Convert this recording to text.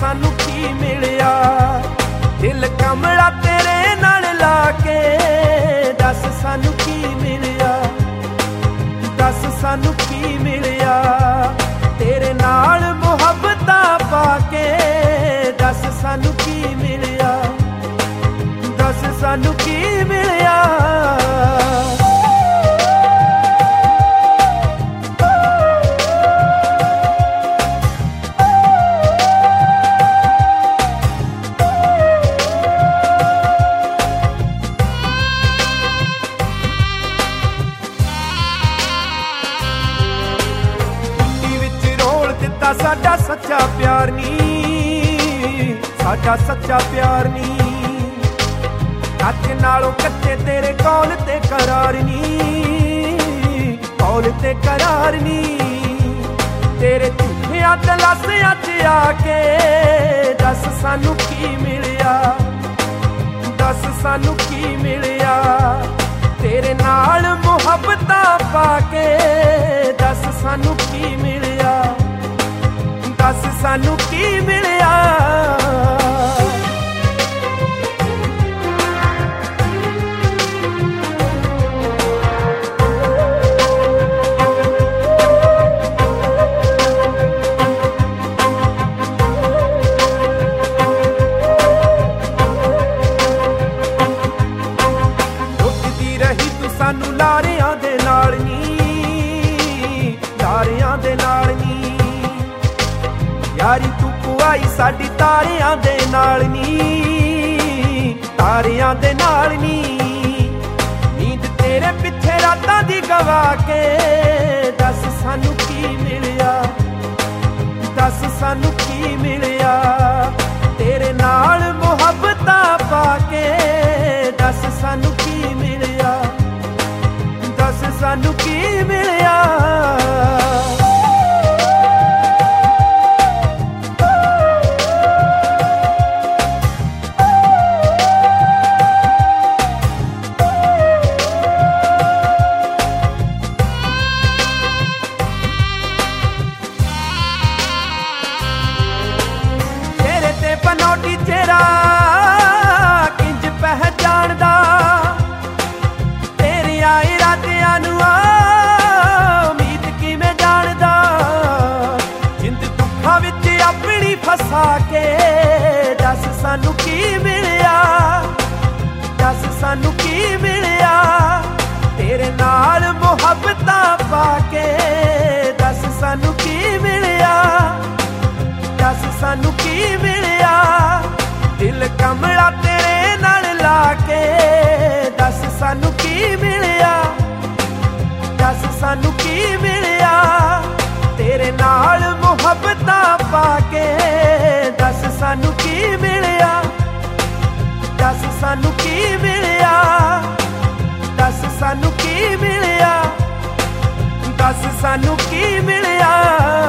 सानू की मिलिया। दिल कमला तेरे नाल ला के दस सानू की मिलिया, दस सानू की मिलिया। तेरे नाल मुहब्बतां पाके दस सानू की मिलिया, दस सानू की मिलिया। साडा सच्चा प्यार नी, साडा सच्चा प्यार नी। कच्चे नालों कच्चे तेरे कौल ते करार नी, कौल ते करार नी। तेरे झूठियां दलासियां च आके दस सानू की मिलिया, दस सानू की मिलिया। तेरे नाल मुहब्बतां पाके दस सानू की मिलिया, दस सानू की मिलिया। लुटदी रही तू सानू लारियां दे नाल नी, लारियां दे नाल नी। यारी तू पुआई साडी तारियां दे नाल नी, तारियां दे नाल नी। नींद तेरे पिछे रातां दी गवा के दस सानू की मिलिया, दस सानू की मिलिया। तेरे नाल मुहब्बतां पाके दस सानू की मिलिया, दस सानू की मिलिया। बनौटी चेहरा किंज पहचानदा, तेरिया इरादियां नू उम्मीद किवें जानदा। जिंद दुखां विच अपनी फसा के दस सानू की मिलिया, दस सानू की मिलिया। तेरे नाल मुहब्बतां पाके दस सानू की मिलिया, दस सानू की मिलिया। दिल कमला तेरे नाल ला के दस सानू की मिलिया, दस सानू की मिलिया। तेरे नाल मुहब्बतां पाके दस सानू की मिलिया, दस सानू की मिलिया, दस सानू की मिलिया, दस सानू की मिलिया।